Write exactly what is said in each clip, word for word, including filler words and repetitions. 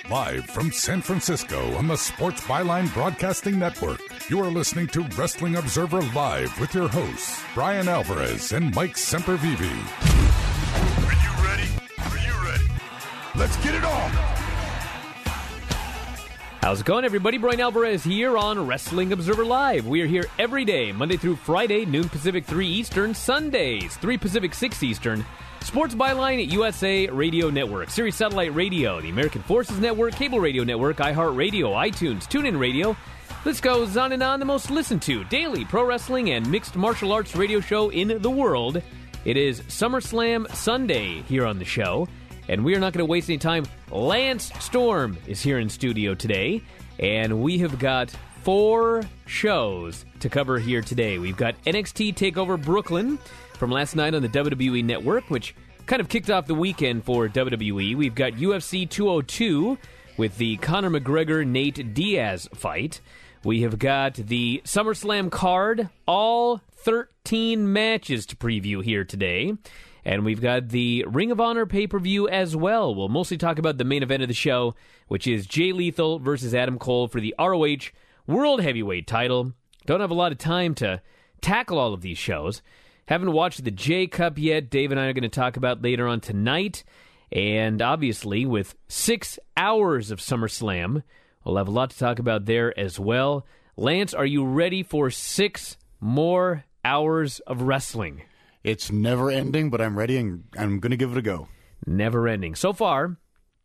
Live from San Francisco on the Sports Byline Broadcasting Network, you are listening to Wrestling Observer Live with your hosts, Brian Alvarez and Mike Sempervive. Are you ready? Are you ready? Let's get it on! How's it going, everybody? Brian Alvarez here on Wrestling Observer Live. We are here every day, Monday through Friday, noon Pacific, three Eastern, Sundays, three Pacific, six Eastern. Sports Byline at U S A Radio Network, Sirius Satellite Radio, the American Forces Network, Cable Radio Network, iHeartRadio, iTunes, TuneIn Radio. This goes on and on, the most listened to daily pro wrestling and mixed martial arts radio show in the world. It is SummerSlam Sunday here on the show, and we are not going to waste any time. Lance Storm is here in studio today, and we have got four shows to cover here today. We've got N X T TakeOver Brooklyn from last night on the W W E Network, which kind of kicked off the weekend for W W E. We've got U F C two oh two with the Conor McGregor-Nate Diaz fight. We have got the SummerSlam card, all thirteen matches to preview here today. And we've got the Ring of Honor pay-per-view as well. We'll mostly talk about the main event of the show, which is Jay Lethal versus Adam Cole for the R O H World Heavyweight title. Don't have a lot of time to tackle all of these shows. Haven't watched the J Cup yet. Dave and I are going to talk about later on tonight. And obviously, with six hours of SummerSlam, we'll have a lot to talk about there as well. Lance, are you ready for six more hours of wrestling? It's never ending, but I'm ready and I'm going to give it a go. Never ending. So far,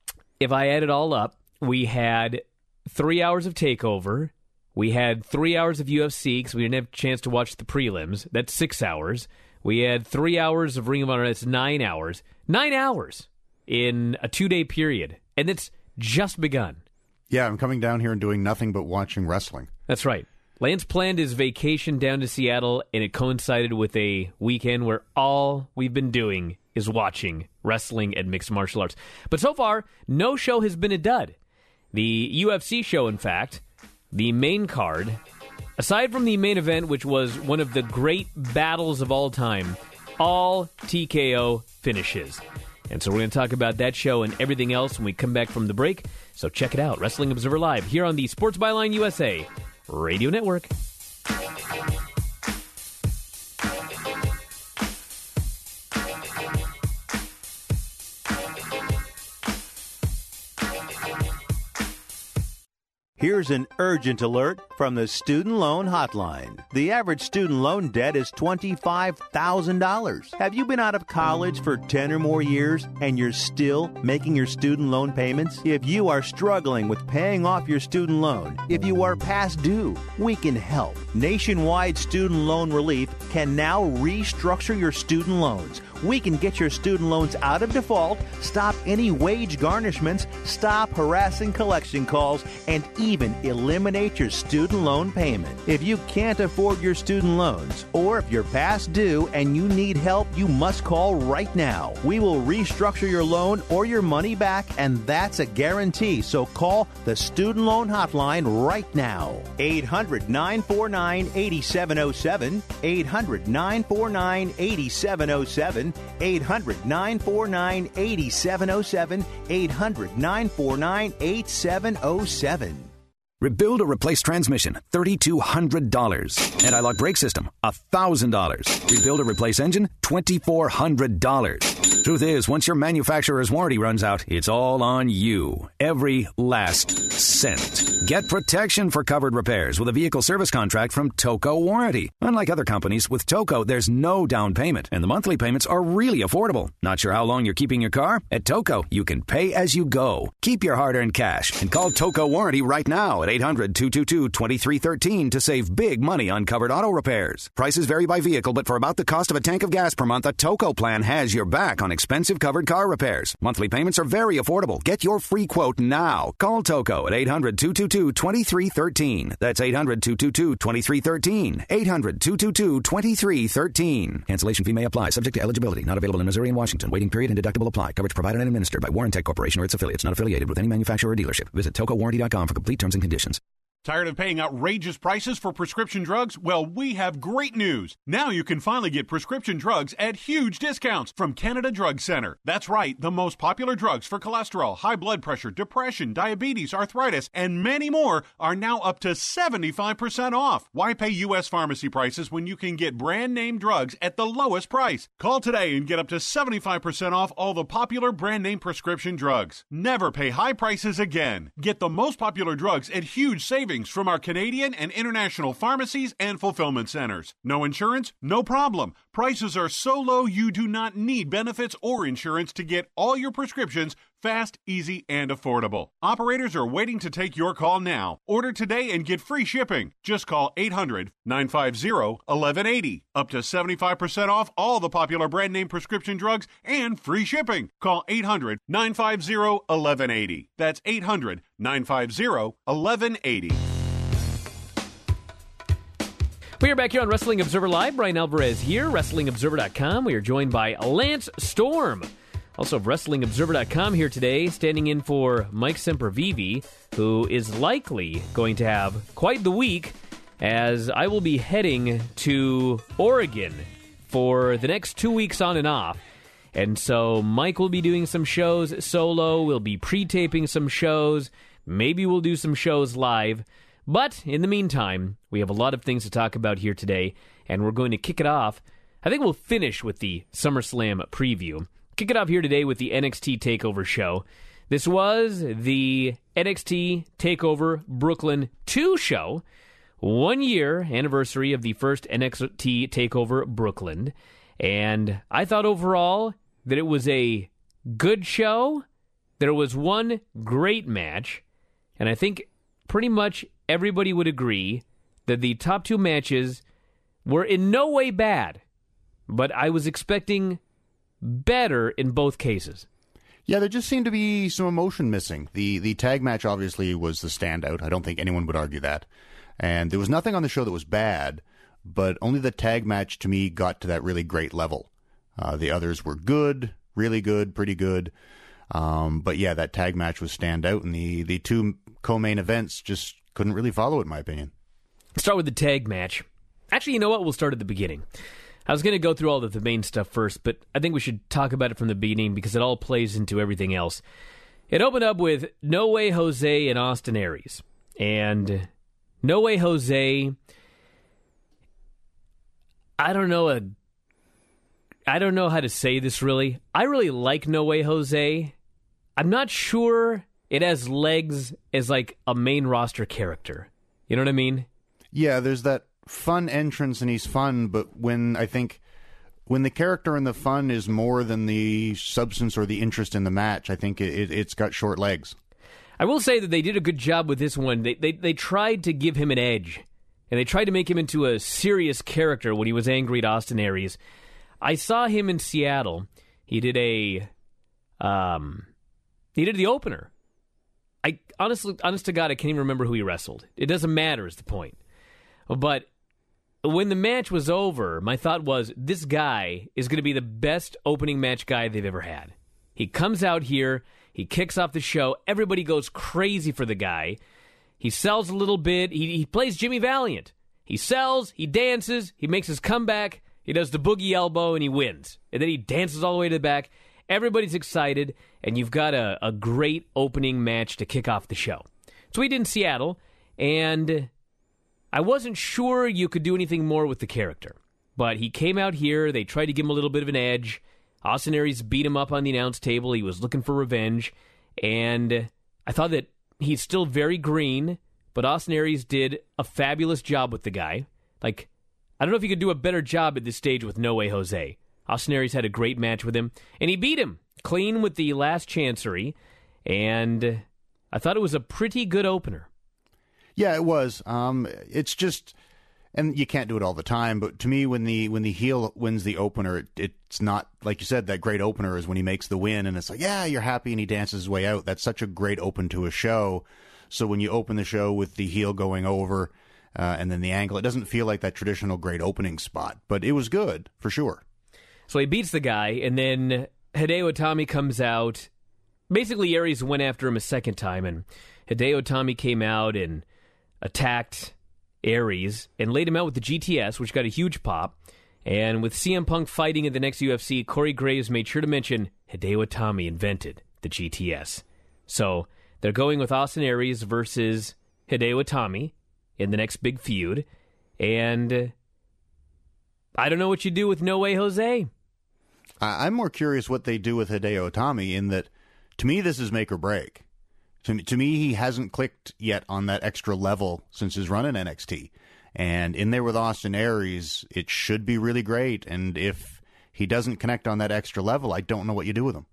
if I add it all up, we had three hours of TakeOver. We had three hours of U F C because we didn't have a chance to watch the prelims. That's six hours. We had three hours of Ring of Honor. That's nine hours. Nine hours in a two-day period. And it's just begun. Yeah, I'm coming down here and doing nothing but watching wrestling. That's right. Lance planned his vacation down to Seattle, and it coincided with a weekend where all we've been doing is watching wrestling and mixed martial arts. But so far, no show has been a dud. The U F C show, in fact, the main card, aside from the main event, which was one of the great battles of all time, all T K O finishes. And so we're going to talk about that show and everything else when we come back from the break. So check it out, Wrestling Observer Live, here on the Sports Byline U S A Radio Network. Here's an urgent alert from the Student Loan Hotline. The average student loan debt is twenty-five thousand dollars. Have you been out of college for ten or more years and you're still making your student loan payments? If you are struggling with paying off your student loan, if you are past due, we can help. Nationwide Student Loan Relief can now restructure your student loans. We can get your student loans out of default, stop any wage garnishments, stop harassing collection calls, and even eliminate your student loan payment. If you can't afford your student loans, or if you're past due and you need help, you must call right now. We will restructure your loan or your money back, and that's a guarantee. So call the Student Loan Hotline right now. eight hundred, nine four nine, eight seven zero seven. eight hundred, nine four nine, eight seven zero seven. eight hundred, nine four nine, eight seven zero seven. eight hundred, nine four nine, eight seven zero seven. Rebuild or replace transmission, three thousand two hundred dollars. Anti-lock brake system, one thousand dollars. Rebuild or replace engine, two thousand four hundred dollars. Truth is, once your manufacturer's warranty runs out, it's all on you. Every last cent. Get protection for covered repairs with a vehicle service contract from Toco Warranty. Unlike other companies, with Toco, there's no down payment, and the monthly payments are really affordable. Not sure how long you're keeping your car? At Toco, you can pay as you go. Keep your hard-earned cash and call Toco Warranty right now at eight hundred, two two two, two three one three to save big money on covered auto repairs. Prices vary by vehicle, but for about the cost of a tank of gas per month, a Toco plan has your back on expensive covered car repairs. Monthly payments are very affordable. Get your free quote now. Call Toco at eight hundred, two two two, two three one three. That's eight hundred, two two two, two three one three. eight hundred, two two two, two three one three. Cancellation fee may apply. Subject to eligibility. Not available in Missouri and Washington. Waiting period and deductible apply. Coverage provided and administered by Warrantech Corporation or its affiliates. Not affiliated with any manufacturer or dealership. Visit toco warranty dot com for complete terms and conditions. Tired of paying outrageous prices for prescription drugs? Well, we have great news. Now you can finally get prescription drugs at huge discounts from Canada Drug Center. That's right, the most popular drugs for cholesterol, high blood pressure, depression, diabetes, arthritis, and many more are now up to seventy-five percent off. Why pay U S pharmacy prices when you can get brand name drugs at the lowest price? Call today and get up to seventy-five percent off all the popular brand name prescription drugs. Never pay high prices again. Get the most popular drugs at huge savings from our Canadian and international pharmacies and fulfillment centers. No insurance? No problem. Prices are so low you do not need benefits or insurance to get all your prescriptions fast, easy, and affordable. Operators are waiting to take your call now. Order today and get free shipping. Just call eight hundred, nine five zero, one one eight zero. Up to seventy-five percent off all the popular brand name prescription drugs and free shipping. Call eight hundred, nine five zero, one one eight zero. That's eight hundred, nine five zero, one one eight zero. We are back here on Wrestling Observer Live. Brian Alvarez here, Wrestling Observer dot com. We are joined by Lance Storm, also of Wrestling Observer dot com here today, standing in for Mike Sempervive, who is likely going to have quite the week, as I will be heading to Oregon for the next two weeks on and off. And so Mike will be doing some shows solo. We'll be pre-taping some shows. Maybe we'll do some shows live. But in the meantime, we have a lot of things to talk about here today, and we're going to kick it off. I think we'll finish with the SummerSlam preview. Kick it off here today with the N X T TakeOver show. This was the N X T TakeOver Brooklyn two show, one year anniversary of the first N X T TakeOver Brooklyn. And I thought overall that it was a good show. There was one great match, and I think pretty much everybody would agree that the top two matches were in no way bad, but I was expecting better in both cases. Yeah, there just seemed to be some emotion missing. The the tag match obviously was the standout. I don't think anyone would argue that. And there was nothing on the show that was bad, but only the tag match to me got to that really great level. Uh, the others were good, really good, pretty good. Um, but yeah, that tag match was standout, and the, the two co-main events just couldn't really follow it, in my opinion. Let's start with the tag match. Actually, you know what? We'll start at the beginning. I was going to go through all of the main stuff first, but I think we should talk about it from the beginning because it all plays into everything else. It opened up with No Way Jose and Austin Aries. And No Way Jose, I don't know a, I don't know how to say this really. I really like No Way Jose. I'm not sure it has legs as like a main roster character. You know what I mean? Yeah, there's that fun entrance and he's fun, but when I think when the character and the fun is more than the substance or the interest in the match, I think it, it, it's got short legs. I will say that they did a good job with this one. They, they they tried to give him an edge, and they tried to make him into a serious character when he was angry at Austin Aries. I saw him in Seattle. He did a, um, he did the opener. I honestly, honest to God, I can't even remember who he wrestled. It doesn't matter is the point. But when the match was over, my thought was, this guy is going to be the best opening match guy they've ever had. He comes out here, he kicks off the show, everybody goes crazy for the guy. He sells a little bit, he, he plays Jimmy Valiant. He sells, he dances, he makes his comeback, he does the boogie elbow, and he wins. And then he dances all the way to the back. Everybody's excited, and you've got a, a great opening match to kick off the show. So we did in Seattle, and I wasn't sure you could do anything more with the character. But he came out here, they tried to give him a little bit of an edge. Austin Aries beat him up on the announce table, he was looking for revenge, and I thought that he's still very green, but Austin Aries did a fabulous job with the guy. Like, I don't know if you could do a better job at this stage with No Way Jose. Austin Aries had a great match with him, and he beat him clean with the last chancery, and I thought it was a pretty good opener. Yeah, it was. Um, it's just, and you can't do it all the time, but to me, when the when the heel wins the opener, it, it's not, like you said, that great opener is when he makes the win, and it's like, yeah, you're happy, and he dances his way out. That's such a great open to a show. So when you open the show with the heel going over, uh, and then the angle, it doesn't feel like that traditional great opening spot, but it was good, for sure. So he beats the guy, and then Hideo Itami comes out. Basically, Aries went after him a second time, and Hideo Itami came out, and attacked Aries and laid him out with the G T S, which got a huge pop. And with C M Punk fighting in the next U F C, Corey Graves made sure to mention Hideo Itami invented the G T S. So they're going with Austin Aries versus Hideo Itami in the next big feud. And I don't know what you do with No Way Jose. I'm more curious what they do with Hideo Itami, in that, to me, this is make or break. To me, to me, he hasn't clicked yet on that extra level since his run in N X T. And in there with Austin Aries, it should be really great. And if he doesn't connect on that extra level, I don't know what you do with him.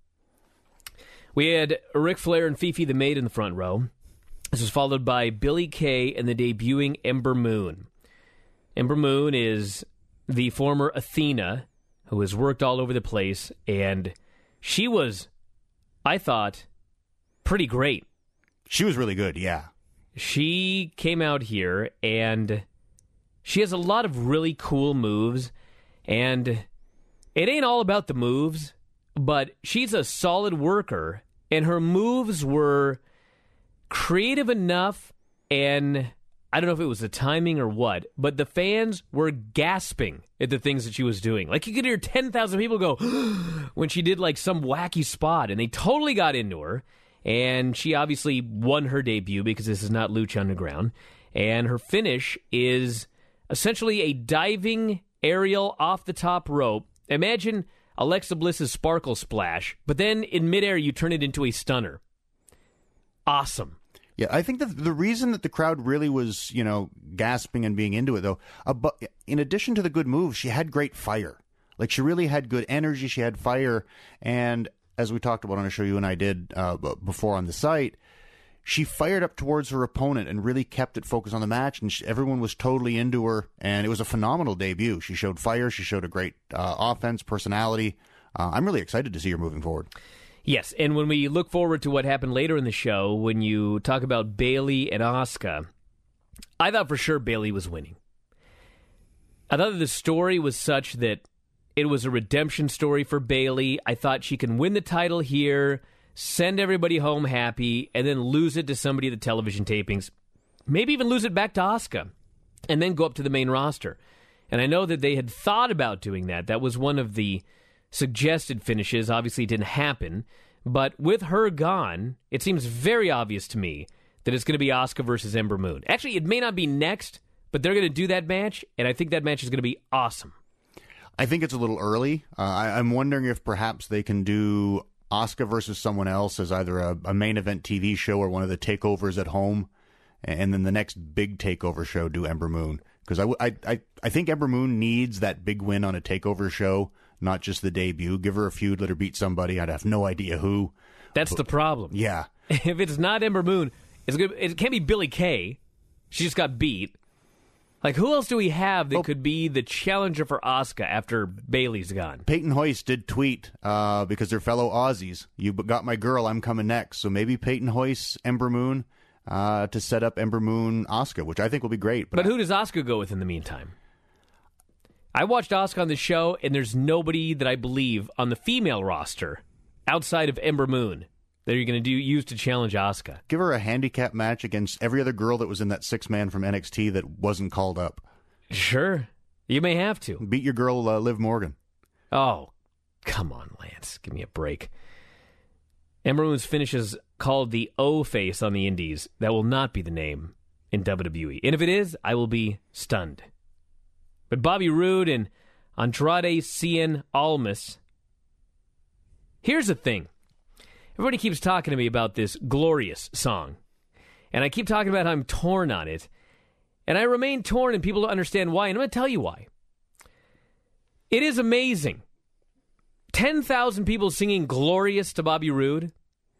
We had Ric Flair and Fifi the Maid in the front row. This was followed by Billie Kay and the debuting Ember Moon. Ember Moon is the former Athena, who has worked all over the place, and she was, I thought, pretty great. She was really good, yeah. She came out here, and she has a lot of really cool moves, and it ain't all about the moves, but she's a solid worker, and her moves were creative enough, and I don't know if it was the timing or what, but the fans were gasping at the things that she was doing. Like, you could hear ten thousand people go when she did, like, some wacky spot, and they totally got into her. And she obviously won her debut because this is not Lucha Underground. And her finish is essentially a diving aerial off the top rope. Imagine Alexa Bliss's Sparkle Splash, but then in midair you turn it into a stunner. Awesome. Yeah, I think that the reason that the crowd really was, you know, gasping and being into it, though, in addition to the good moves, she had great fire. Like, she really had good energy. She had fire. And as we talked about on a show you and I did uh, before on the site, she fired up towards her opponent and really kept it focused on the match. And she, everyone was totally into her. And it was a phenomenal debut. She showed fire. She showed a great uh, offense, personality. Uh, I'm really excited to see her moving forward. Yes, and when we look forward to what happened later in the show, when you talk about Bayley and Asuka, I thought for sure Bayley was winning. I thought that the story was such that it was a redemption story for Bayley. I thought she can win the title here, send everybody home happy, and then lose it to somebody at the television tapings. Maybe even lose it back to Asuka, and then go up to the main roster. And I know that they had thought about doing that. That was one of the suggested finishes. Obviously, it didn't happen. But with her gone, it seems very obvious to me that it's going to be Asuka versus Ember Moon. Actually, it may not be next, but they're going to do that match, and I think that match is going to be awesome. I think it's a little early. Uh, I, I'm wondering if perhaps they can do Asuka versus someone else as either a, a main event T V show or one of the takeovers at home, and then the next big takeover show do Ember Moon. Because I, I, I, I think Ember Moon needs that big win on a takeover show, not just the debut. Give her a feud, let her beat somebody. I'd have no idea who. That's but, the problem. Yeah. If it's not Ember Moon, it's good. It can't be Billie Kay. She just got beat. Like, who else do we have that oh, could be the challenger for Asuka after Bayley's gone? Peyton Hoyst did tweet, uh, because they're fellow Aussies, you got my girl, I'm coming next. So maybe Peyton Hoyst, Ember Moon, uh, to set up Ember Moon, Asuka, which I think will be great. But, but who does Asuka go with in the meantime? I watched Asuka on the show, and there's nobody that I believe on the female roster outside of Ember Moon that you're going to do use to challenge Asuka. Give her a handicap match against every other girl that was in that six-man from N X T that wasn't called up. Sure. You may have to. Beat your girl, uh, Liv Morgan. Oh, come on, Lance. Give me a break. Ember Moon's finish is called the O-Face on the Indies. That will not be the name in W W E. And if it is, I will be stunned. But Bobby Roode and Andrade Cien Almas. Here's the thing. Everybody keeps talking to me about this Glorious song. And I keep talking about how I'm torn on it. And I remain torn, and people don't understand why. And I'm going to tell you why. It is amazing. ten thousand people singing Glorious to Bobby Roode.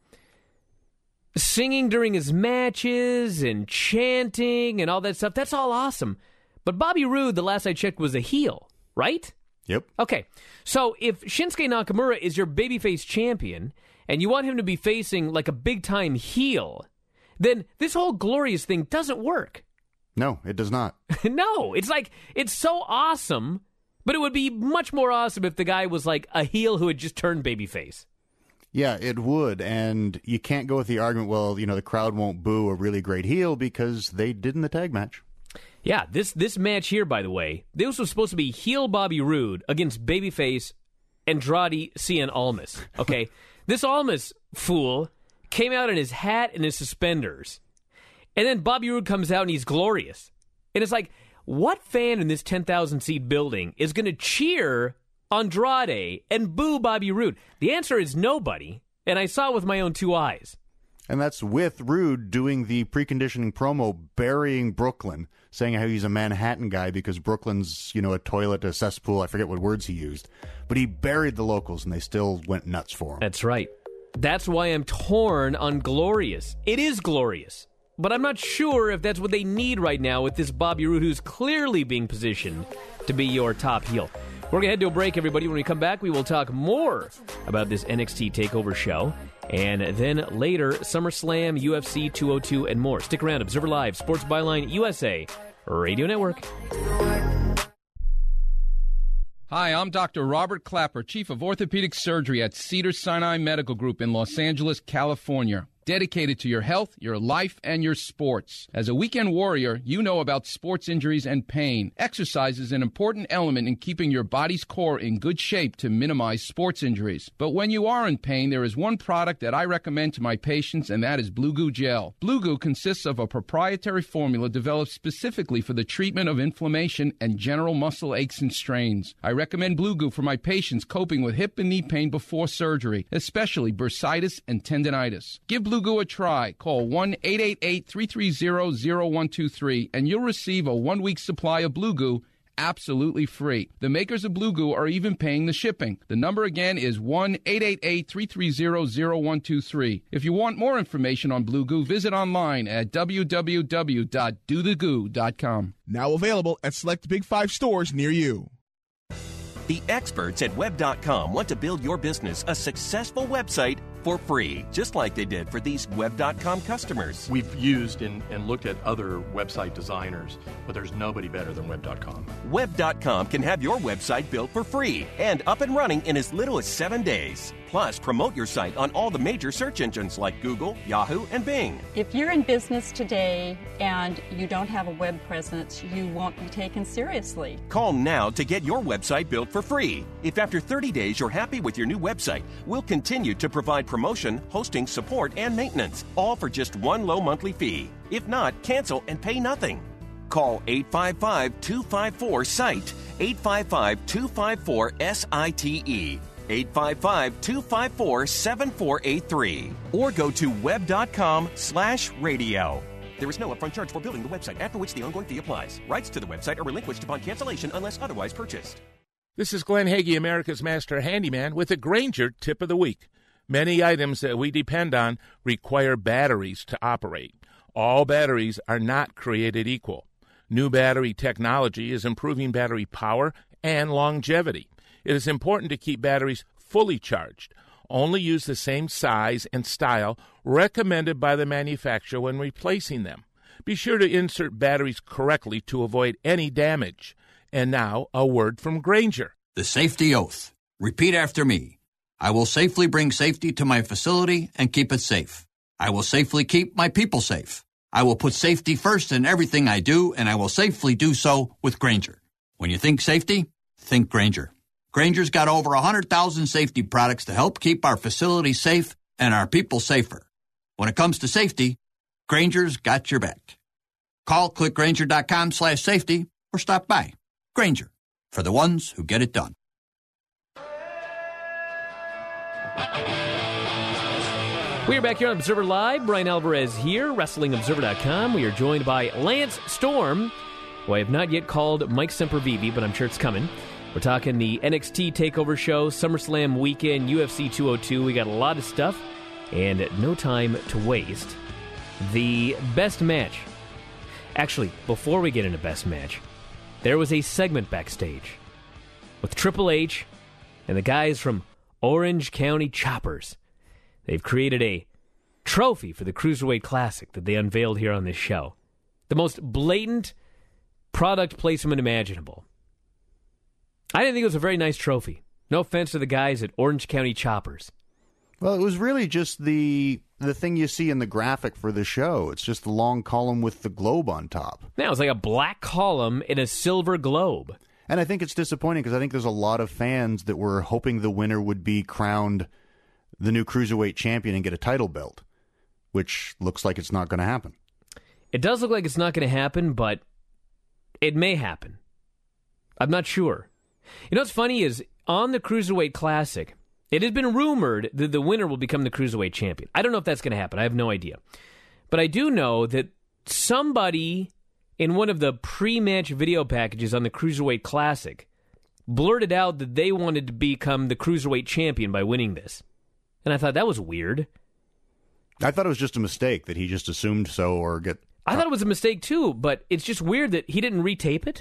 Singing during his matches and chanting and all that stuff. That's all awesome. But Bobby Roode, the last I checked, was a heel, right? Yep. Okay. So if Shinsuke Nakamura is your babyface champion, and you want him to be facing like a big-time heel, then this whole Glorious thing doesn't work. No, it does not. No, it's like, it's so awesome, but it would be much more awesome if the guy was like a heel who had just turned babyface. Yeah, it would, and you can't go with the argument, well, you know, the crowd won't boo a really great heel because they did in the tag match. Yeah, this this match here, by the way, this was supposed to be heel Bobby Roode against babyface Andrade Cien Almas. Okay, this Almas fool came out in his hat and his suspenders, and then Bobby Roode comes out and he's glorious. And it's like, what fan in this ten thousand seat building is going to cheer Andrade and boo Bobby Roode? The answer is nobody, and I saw it with my own two eyes. And that's with Roode doing the preconditioning promo, burying Brooklyn, saying how he's a Manhattan guy because Brooklyn's, you know, a toilet, a cesspool. I forget what words he used. But he buried the locals, and they still went nuts for him. That's right. That's why I'm torn on Glorious. It is glorious, but I'm not sure if that's what they need right now with this Bobby Roode, who's clearly being positioned to be your top heel. We're going to head to a break, everybody. When we come back, we will talk more about this N X T TakeOver show. And then later, SummerSlam, U F C two oh two, and more. Stick around. Observer Live, Sports Byline U S A Radio Network. Hi, I'm Doctor Robert Clapper, Chief of Orthopedic Surgery at Cedars-Sinai Medical Group in Los Angeles, California. Dedicated to your health, your life, and your sports. As a weekend warrior, you know about sports injuries and pain. Exercise is an important element in keeping your body's core in good shape to minimize sports injuries. But when you are in pain, there is one product that I recommend to my patients, and that is Blue Goo Gel. Blue Goo consists of a proprietary formula developed specifically for the treatment of inflammation and general muscle aches and strains. I recommend Blue Goo for my patients coping with hip and knee pain before surgery, especially bursitis and tendinitis. Give Blue Goo a try. Call one eight eight eight, three three zero, zero one two three and you'll receive a one-week supply of Blue Goo absolutely free. The makers of Blue Goo are even paying the shipping. The number again is one eight eight eight, three three zero, zero one two three. If you want more information on Blue Goo, visit online at w w w dot do the goo dot com. Now available at select Big Five stores near you. The experts at web dot com want to build your business a successful website for free, just like they did for these web dot com customers. We've used and, and looked at other website designers, but there's nobody better than web dot com. web dot com can have your website built for free and up and running in as little as seven days. Plus, promote your site on all the major search engines like Google, Yahoo, and Bing. If you're in business today and you don't have a web presence, you won't be taken seriously. Call now to get your website built for free. If after thirty days you're happy with your new website, we'll continue to provide promotion, hosting, support, and maintenance, all for just one low monthly fee. If not, cancel and pay nothing. Call eight five five, two five four, S I T E, eight five five, two five four, S I T E, eight five five, two five four, seven four eight three, or go to web dot com slash radio. There is no upfront charge for building the website, after which the ongoing fee applies. Rights to the website are relinquished upon cancellation unless otherwise purchased. This is Glenn Hagee, America's Master Handyman, with a Grainger Tip of the Week. Many items that we depend on require batteries to operate. All batteries are not created equal. New battery technology is improving battery power and longevity. It is important to keep batteries fully charged. Only use the same size and style recommended by the manufacturer when replacing them. Be sure to insert batteries correctly to avoid any damage. And now, a word from Grainger. The safety oath. Repeat after me. I will safely bring safety to my facility and keep it safe. I will safely keep my people safe. I will put safety first in everything I do, and I will safely do so with Grainger. When you think safety, think Grainger. Grainger's got over one hundred thousand safety products to help keep our facilities safe and our people safer. When it comes to safety, Grainger's got your back. Call click grainger dot com slash safety or stop by. Grainger, for the ones who get it done. We are back here on Observer Live. Brian Alvarez here, Wrestling Observer dot com. We are joined by Lance Storm, who I have not yet called Mike Sempervive, but I'm sure it's coming. We're talking the N X T TakeOver show, SummerSlam weekend, U F C two oh two. We got a lot of stuff and no time to waste. The best match. Actually, before we get into best match, there was a segment backstage with Triple H and the guys from Orange County Choppers. They've created a trophy for the Cruiserweight Classic that they unveiled here on this show. The most blatant product placement imaginable. I didn't think it was a very nice trophy. No offense to the guys at Orange County Choppers. Well, it was really just the the thing you see in the graphic for the show. It's just the long column with the globe on top. Yeah, it's like a black column in a silver globe. And I think it's disappointing because I think there's a lot of fans that were hoping the winner would be crowned the new Cruiserweight champion and get a title belt, which looks like it's not going to happen. It does look like it's not going to happen, but it may happen. I'm not sure. You know what's funny is, on the Cruiserweight Classic, it has been rumored that the winner will become the Cruiserweight champion. I don't know if that's going to happen. I have no idea. But I do know that somebody in one of the pre-match video packages on the Cruiserweight Classic blurted out that they wanted to become the Cruiserweight champion by winning this. And I thought that was weird. I thought it was just a mistake that he just assumed so or get... I thought it was a mistake too, but it's just weird that he didn't retape it.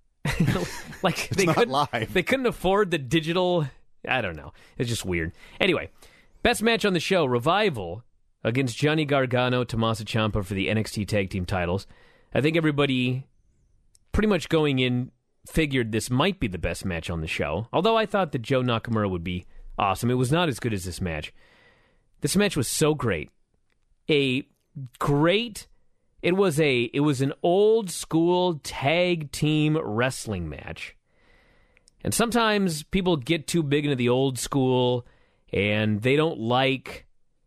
Like it's they not couldn't, live. They couldn't afford the digital... I don't know. It's just weird. Anyway, best match on the show, Revival against Johnny Gargano, Tommaso Ciampa for the N X T Tag Team titles. I think everybody pretty much going in figured this might be the best match on the show, although I thought that Joe Nakamura would be awesome. It was not as good as this match. This match was so great. A great... It was a it was an old school tag team wrestling match. And sometimes people get too big into the old school and they don't like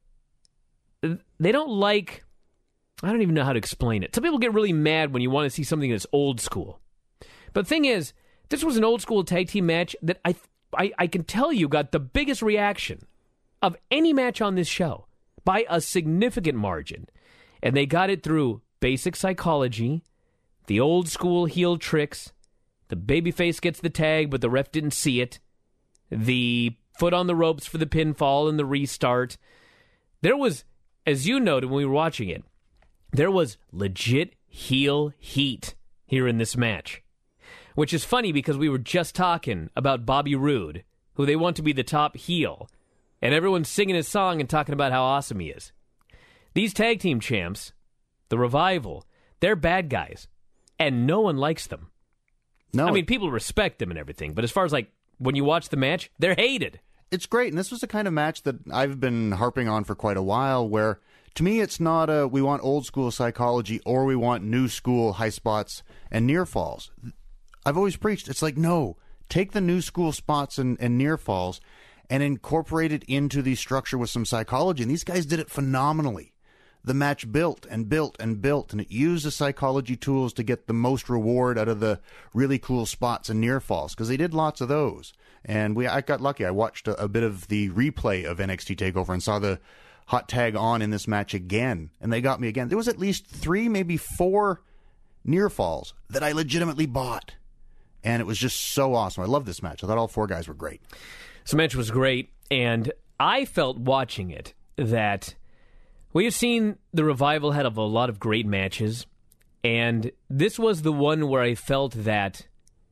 they don't like I don't even know how to explain it. Some people get really mad when you want to see something that's old school. But the thing is, this was an old school tag team match that I I, I can tell you got the biggest reaction of any match on this show by a significant margin. And they got it through basic psychology, the old school heel tricks, the babyface gets the tag, but the ref didn't see it, the foot on the ropes for the pinfall and the restart. There was, as you noted when we were watching it, there was legit heel heat here in this match. Which is funny because we were just talking about Bobby Roode, who they want to be the top heel, and everyone's singing his song and talking about how awesome he is. These tag team champs, the Revival, they're bad guys, and no one likes them. No, I mean, people respect them and everything, but as far as, like, when you watch the match, they're hated. It's great, and this was the kind of match that I've been harping on for quite a while, where, to me, it's not a, we want old school psychology, or we want new school high spots and near falls. I've always preached, it's like, no, take the new school spots and, and near falls and incorporate it into the structure with some psychology, and these guys did it phenomenally. The match built and built and built, and it used the psychology tools to get the most reward out of the really cool spots and near falls, because they did lots of those. And we, I got lucky. I watched a, a bit of the replay of N X T TakeOver and saw the hot tag on in this match again, and they got me again. There was at least three, maybe four near falls that I legitimately bought, and it was just so awesome. I love this match. I thought all four guys were great. This match was great, and I felt watching it that... We've seen the Revival had a lot of great matches, and this was the one where I felt that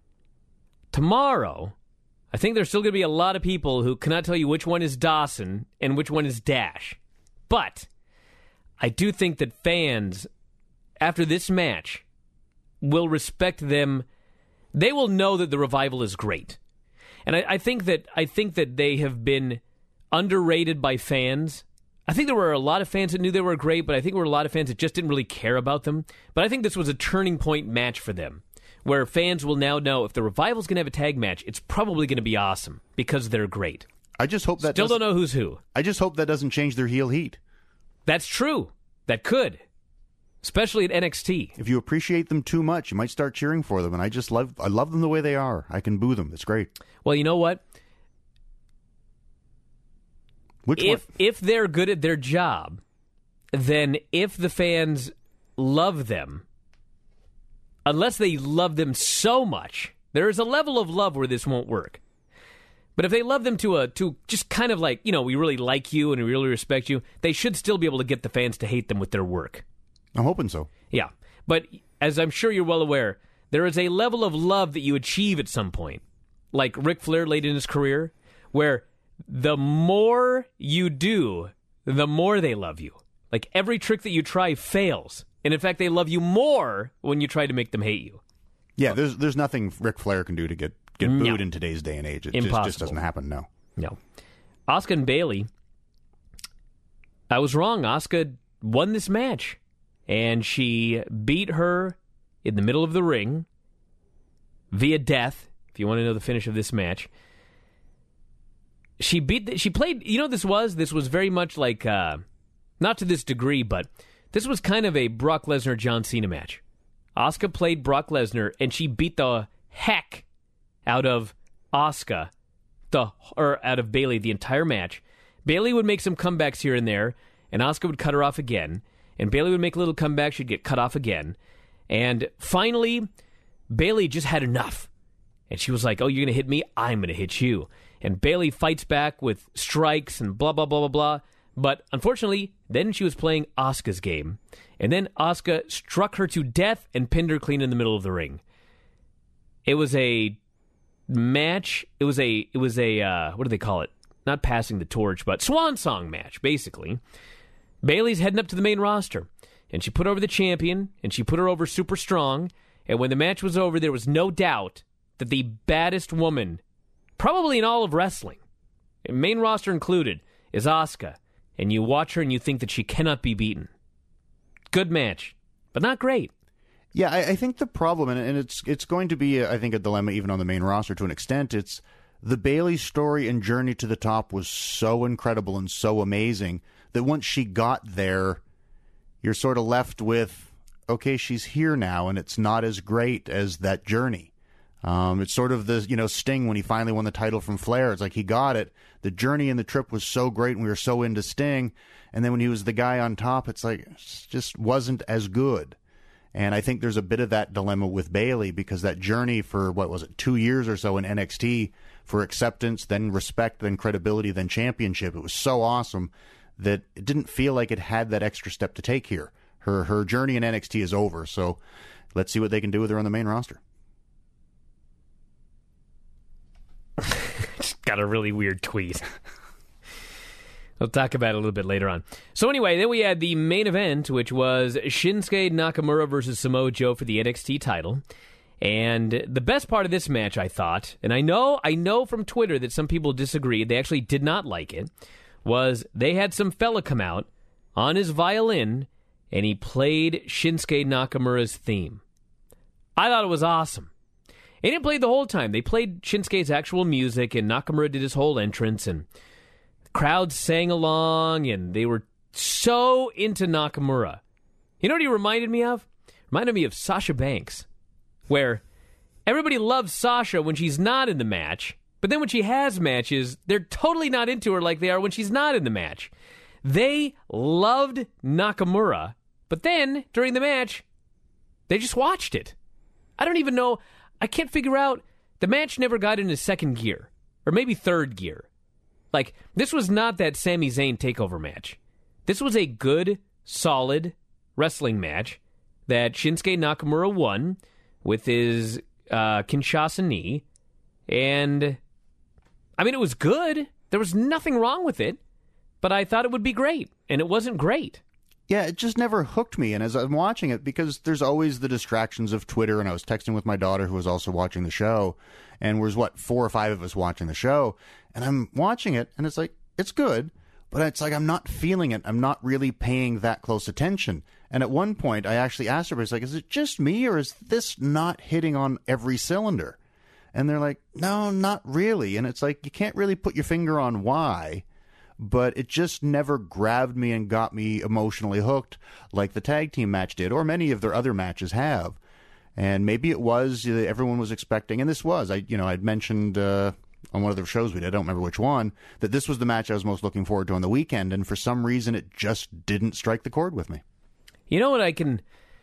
tomorrow, I think there's still going to be a lot of people who cannot tell you which one is Dawson and which one is Dash. But I do think that fans, after this match, will respect them. They will know that the Revival is great. And I, I think that I think that they have been underrated by fans. I think there were a lot of fans that knew they were great, but I think there were a lot of fans that just didn't really care about them. But I think this was a turning point match for them, where fans will now know if the Revival's going to have a tag match, it's probably going to be awesome because they're great. I just hope that Still don't know who's who. I just hope that doesn't change their heel heat. That's true. That could. Especially at N X T. If you appreciate them too much, you might start cheering for them, and I just love I love them the way they are. I can boo them. It's great. Well, you know what? Which if one? if they're good at their job, then if the fans love them, unless they love them so much, there is a level of love where this won't work. But if they love them to a to just kind of like, you know, we really like you and we really respect you, they should still be able to get the fans to hate them with their work. I'm hoping so. Yeah. But as I'm sure you're well aware, there is a level of love that you achieve at some point, like Ric Flair late in his career, where the more you do, the more they love you. Like every trick that you try fails. And in fact, they love you more when you try to make them hate you. Yeah, there's there's nothing Ric Flair can do to get, get booed No. in today's day and age. It Impossible. just, just doesn't happen, no. No. Asuka and Bayley I was wrong. Asuka won this match, and she beat her in the middle of the ring via death, if you want to know the finish of this match. She beat, the, she played, you know what this was? This was very much like, uh, not to this degree, but this was kind of a Brock Lesnar-John Cena match. Asuka played Brock Lesnar, and she beat the heck out of Asuka, the or out of Bayley the entire match. Bayley would make some comebacks here and there, and Asuka would cut her off again. And Bayley would make a little comeback, she'd get cut off again. And finally, Bayley just had enough. And she was like, oh, you're going to hit me? I'm going to hit you. And Bayley fights back with strikes and blah, blah, blah, blah, blah. But unfortunately, then she was playing Asuka's game. And then Asuka struck her to death and pinned her clean in the middle of the ring. It was a match. It was a, it was a uh, what do they call it? Not passing the torch, but swan song match, basically. Bayley's heading up to the main roster. And she put over the champion, and she put her over super strong. And when the match was over, there was no doubt that the baddest woman, probably in all of wrestling, main roster included, is Asuka. And you watch her and you think that she cannot be beaten. Good match, but not great. Yeah, I, I think the problem, and, and it's it's going to be, I think, a dilemma even on the main roster to an extent, it's the Bayley story and journey to the top was so incredible and so amazing that once she got there, you're sort of left with, okay, she's here now, and it's not as great as that journey. Um, it's sort of the, you know, Sting when he finally won the title from Flair. It's like he got it. The journey and the trip was so great, and we were so into Sting. And then when he was the guy on top, it's like, it just wasn't as good. And I think there's a bit of that dilemma with Bayley because that journey for, what was it, two years or so in N X T for acceptance, then respect, then credibility, then championship. It was so awesome that it didn't feel like it had that extra step to take here. Her her journey in N X T is over, so let's see what they can do with her on the main roster. Just got a really weird tweet. We'll talk about it a little bit later on. So anyway, then we had the main event, which was Shinsuke Nakamura versus Samoa Joe for the N X T title. And the best part of this match, I thought, and I know I know from Twitter that some people disagreed, they actually did not like it, was they had some fella come out on his violin and he played Shinsuke Nakamura's theme. I thought it was awesome. They didn't play the whole time. They played Shinsuke's actual music, and Nakamura did his whole entrance, and the crowd sang along, and they were so into Nakamura. You know what he reminded me of? Reminded me of Sasha Banks, where everybody loves Sasha when she's not in the match, but then when she has matches, they're totally not into her like they are when she's not in the match. They loved Nakamura, but then, during the match, they just watched it. I don't even know... I can't figure out, the match never got into second gear, or maybe third gear. Like, this was not that Sami Zayn takeover match. This was a good, solid wrestling match that Shinsuke Nakamura won with his uh, Kinshasa knee, and, I mean, it was good. There was nothing wrong with it, but I thought it would be great, and it wasn't great. Yeah, it just never hooked me. And as I'm watching it, because there's always the distractions of Twitter, and I was texting with my daughter who was also watching the show, and there's, what, four or five of us watching the show, and I'm watching it, and it's like, it's good, but it's like I'm not feeling it. I'm not really paying that close attention. And at one point, I actually asked her, I was like, is it just me, or is this not hitting on every cylinder? And they're like, no, not really. And it's like, you can't really put your finger on why, but it just never grabbed me and got me emotionally hooked like the tag team match did, or many of their other matches have. And maybe it was, uh, everyone was expecting, and this was, I you know, I'd mentioned uh, on one of the shows we did, I don't remember which one, that this was the match I was most looking forward to on the weekend, and for some reason it just didn't strike the chord with me. You know what I can...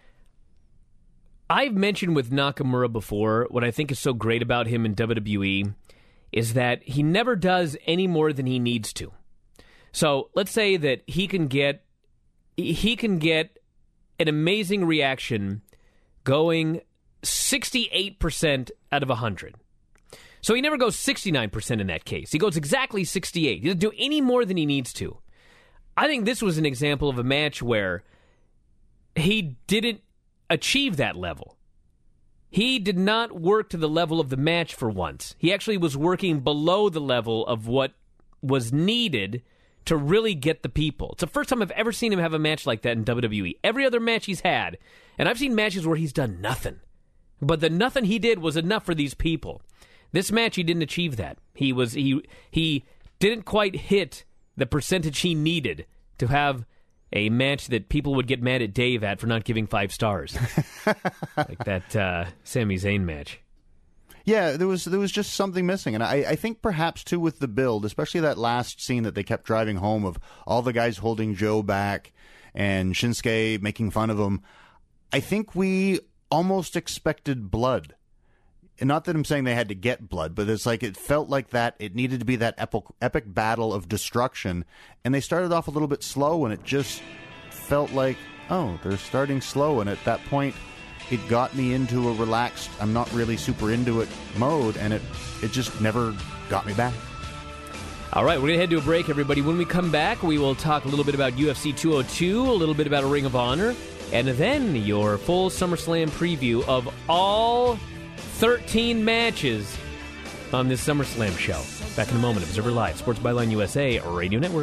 I've mentioned with Nakamura before, what I think is so great about him in W W E is that he never does any more than he needs to. So let's say that he can get he can get an amazing reaction going sixty-eight percent out of one hundred. So he never goes sixty-nine percent in that case. He goes exactly sixty-eight. He doesn't do any more than he needs to. I think this was an example of a match where he didn't achieve that level. He did not work to the level of the match for once. He actually was working below the level of what was needed to really get the people. It's the first time I've ever seen him have a match like that in W W E. Every other match he's had, and I've seen matches where he's done nothing. But the nothing he did was enough for these people. This match, he didn't achieve that. He was he he didn't quite hit the percentage he needed to have a match that people would get mad at Dave at for not giving five stars. Like that uh, Sami Zayn match. Yeah, there was there was just something missing. And I, I think perhaps, too, with the build, especially that last scene that they kept driving home of all the guys holding Joe back and Shinsuke making fun of him, I think we almost expected blood. And not that I'm saying they had to get blood, but it's like it felt like that. It needed to be that epic, epic battle of destruction. And they started off a little bit slow, and it just felt like, oh, they're starting slow. And at that point, it got me into a relaxed, I'm not really super into it mode, and it, it just never got me back. All right, we're going to head to a break, everybody. When we come back, we will talk a little bit about U F C two oh two, a little bit about Ring of Honor, and then your full SummerSlam preview of all thirteen matches on this SummerSlam show. Back in a moment. Observer Live, Sports Byline U S A Radio Network.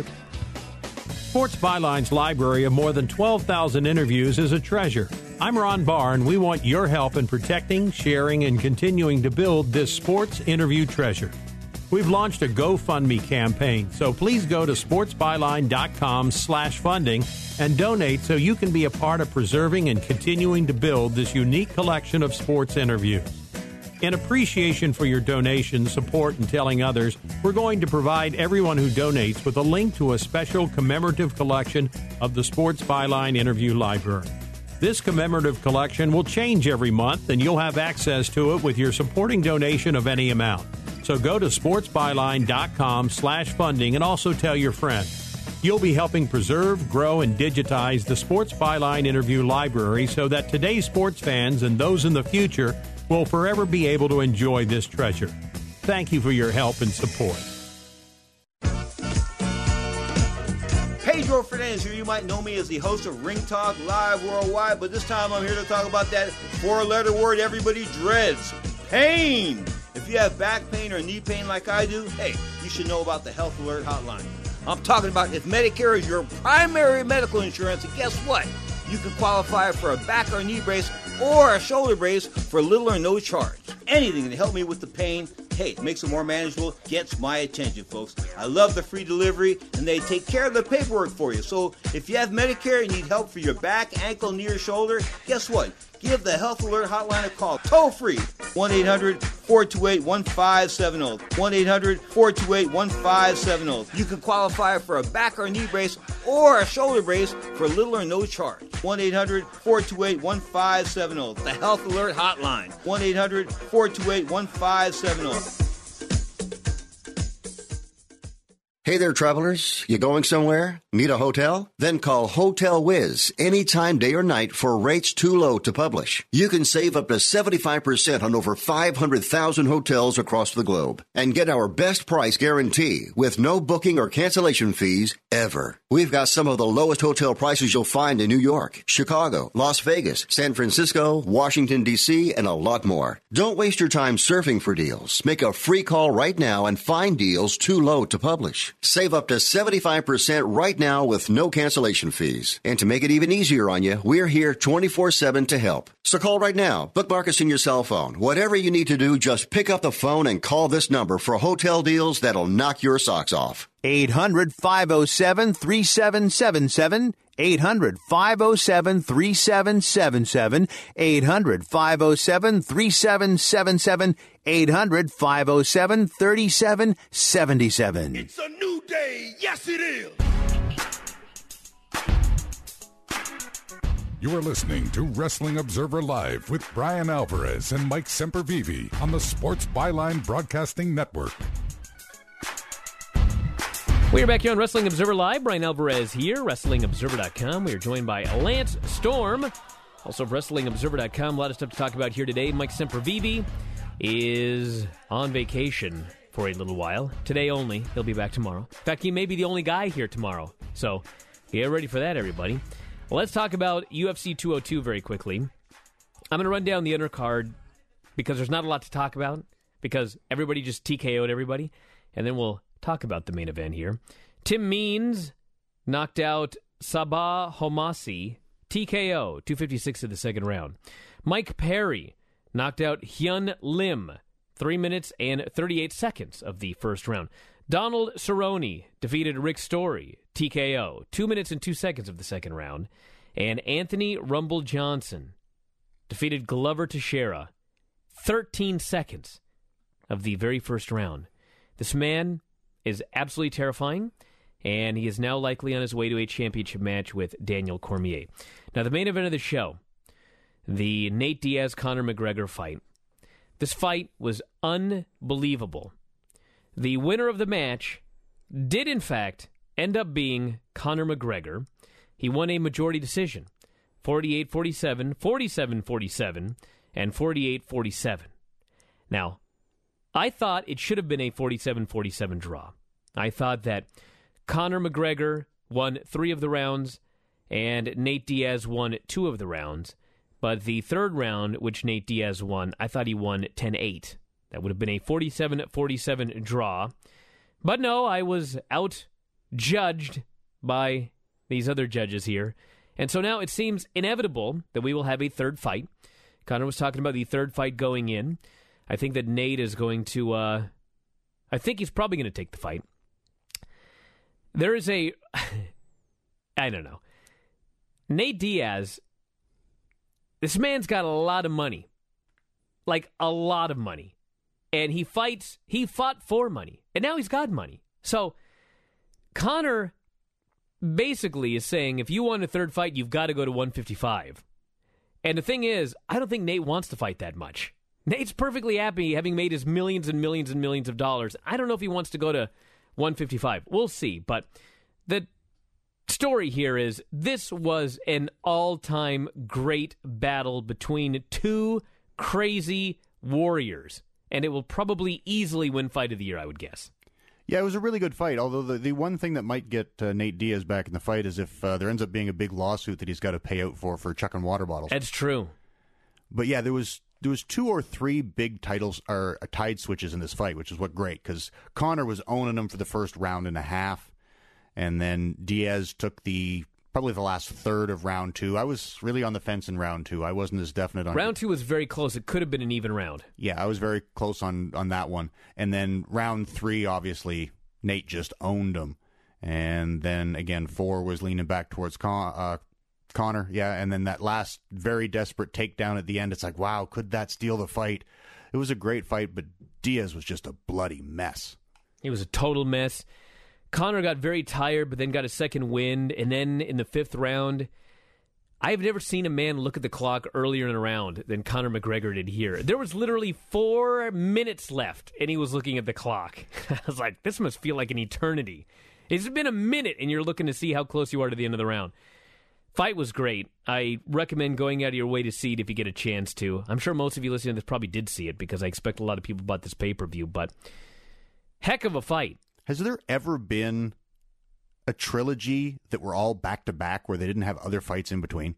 Sports Byline's library of more than twelve thousand interviews is a treasure. I'm Ron Barr, and we want your help in protecting, sharing, and continuing to build this sports interview treasure. We've launched a GoFundMe campaign, so please go to sportsbyline.com slash funding and donate so you can be a part of preserving and continuing to build this unique collection of sports interviews. In appreciation for your donation, support, and telling others, we're going to provide everyone who donates with a link to a special commemorative collection of the Sports Byline Interview Library. This commemorative collection will change every month, and you'll have access to it with your supporting donation of any amount. So go to sportsbyline.com slash funding and also tell your friends. You'll be helping preserve, grow, and digitize the Sports Byline Interview Library so that today's sports fans and those in the future will forever be able to enjoy this treasure. Thank you for your help and support. Pedro Fernandez here. You might know me as the host of Ring Talk Live Worldwide, but this time I'm here to talk about that four-letter word everybody dreads, pain. If you have back pain or knee pain like I do, hey, you should know about the Health Alert Hotline. I'm talking about if Medicare is your primary medical insurance, and guess what? You can qualify for a back or knee brace or a shoulder brace for little or no charge. Anything to help me with the pain, hey, it makes it more manageable, gets my attention, folks. I love the free delivery, and they take care of the paperwork for you. So if you have Medicare and need help for your back, ankle, knee, or shoulder, guess what? Give the Health Alert Hotline a call, toll free, one eight hundred four two eight one five seven zero, one eight hundred four two eight one five seven zero. You can qualify for a back or knee brace or a shoulder brace for little or no charge. one eight hundred four two eight one five seven zero, the Health Alert Hotline, one eight hundred four two eight one five seven zero. Hey there, travelers. You going somewhere? Need a hotel? Then call Hotel Wiz anytime, day or night, for rates too low to publish. You can save up to seventy-five percent on over five hundred thousand hotels across the globe and get our best price guarantee with no booking or cancellation fees ever. We've got some of the lowest hotel prices you'll find in New York, Chicago, Las Vegas, San Francisco, Washington, D C, and a lot more. Don't waste your time surfing for deals. Make a free call right now and find deals too low to publish. Save up to seventy-five percent right now with no cancellation fees. And to make it even easier on you, we're here twenty-four seven to help. So call right now. Bookmark us in your cell phone. Whatever you need to do, just pick up the phone and call this number for hotel deals that'll knock your socks off. eight hundred five oh seven three seven seven seven. eight hundred five oh seven three seven seven seven. eight hundred five oh seven three seven seven seven. eight hundred five oh seven three seven seven seven. It's a new day. Yes, it is. You are listening to Wrestling Observer Live with Brian Alvarez and Mike Sempervive on the Sports Byline Broadcasting Network. We are back here on Wrestling Observer Live. Brian Alvarez here, wrestling observer dot com. We are joined by Lance Storm, also of wrestling observer dot com. A lot of stuff to talk about here today. Mike Sempervive is on vacation for a little while. Today only. He'll be back tomorrow. In fact, he may be the only guy here tomorrow. So get ready for that, everybody. Well, let's talk about U F C two oh two very quickly. I'm going to run down the undercard because there's not a lot to talk about because everybody just T K O'd everybody. And then we'll talk about the main event here. Tim Means knocked out Sabah Homasi, T K O, two fifty-six of the second round. Mike Perry knocked out Hyun Lim, three minutes and thirty-eight seconds of the first round. Donald Cerrone defeated Rick Story, T K O, two minutes and two seconds of the second round. And Anthony Rumble Johnson defeated Glover Teixeira, thirteen seconds of the very first round. This man is absolutely terrifying, and he is now likely on his way to a championship match with Daniel Cormier. Now, the main event of the show, the Nate Diaz-Conor McGregor fight. This fight was unbelievable. The winner of the match did, in fact, end up being Conor McGregor. He won a majority decision, forty-eight forty-seven, forty-seven forty-seven, and forty-eight forty-seven. Now, I thought it should have been a forty-seven forty-seven draw. I thought that Conor McGregor won three of the rounds, and Nate Diaz won two of the rounds. But the third round, which Nate Diaz won, I thought he won ten eight. That would have been a forty-seven forty-seven draw. But no, I was out-judged by these other judges here. And so now it seems inevitable that we will have a third fight. Conor was talking about the third fight going in. I think that Nate is going to, uh, I think he's probably going to take the fight. There is a, I don't know. Nate Diaz, this man's got a lot of money. Like, a lot of money. And he fights, he fought for money. And now he's got money. So, Conor basically is saying, if you want a third fight, you've got to go to one fifty-five. And the thing is, I don't think Nate wants to fight that much. Nate's perfectly happy having made his millions and millions and millions of dollars. I don't know if he wants to go to one fifty-five. We'll see. But the story here is this was an all-time great battle between two crazy warriors. And it will probably easily win Fight of the Year, I would guess. Yeah, it was a really good fight, although the, the one thing that might get uh, Nate Diaz back in the fight is if uh, there ends up being a big lawsuit that he's got to pay out for for chucking water bottles. That's true. But yeah, there was there was two or three big titles or uh, tide switches in this fight, which is what great, because Conor was owning him for the first round and a half, and then Diaz took the probably the last third of round two. I was really on the fence in round two. I wasn't as definite on round two was very close. It could have been an even round. Yeah, I was very close on, on that one. And then round three, obviously, Nate just owned him. And then, again, four was leaning back towards Con- uh, Conor. Yeah, and then that last very desperate takedown at the end, it's like, wow, could that steal the fight? It was a great fight, but Diaz was just a bloody mess. He was a total mess. Conor got very tired, but then got a second wind. And then in the fifth round, I've never seen a man look at the clock earlier in a round than Conor McGregor did here. There was literally four minutes left, and he was looking at the clock. I was like, this must feel like an eternity. It's been a minute, and you're looking to see how close you are to the end of the round. Fight was great. I recommend going out of your way to see it if you get a chance to. I'm sure most of you listening to this probably did see it, because I expect a lot of people bought this pay-per-view, but heck of a fight. Has there ever been a trilogy that were all back-to-back where they didn't have other fights in between?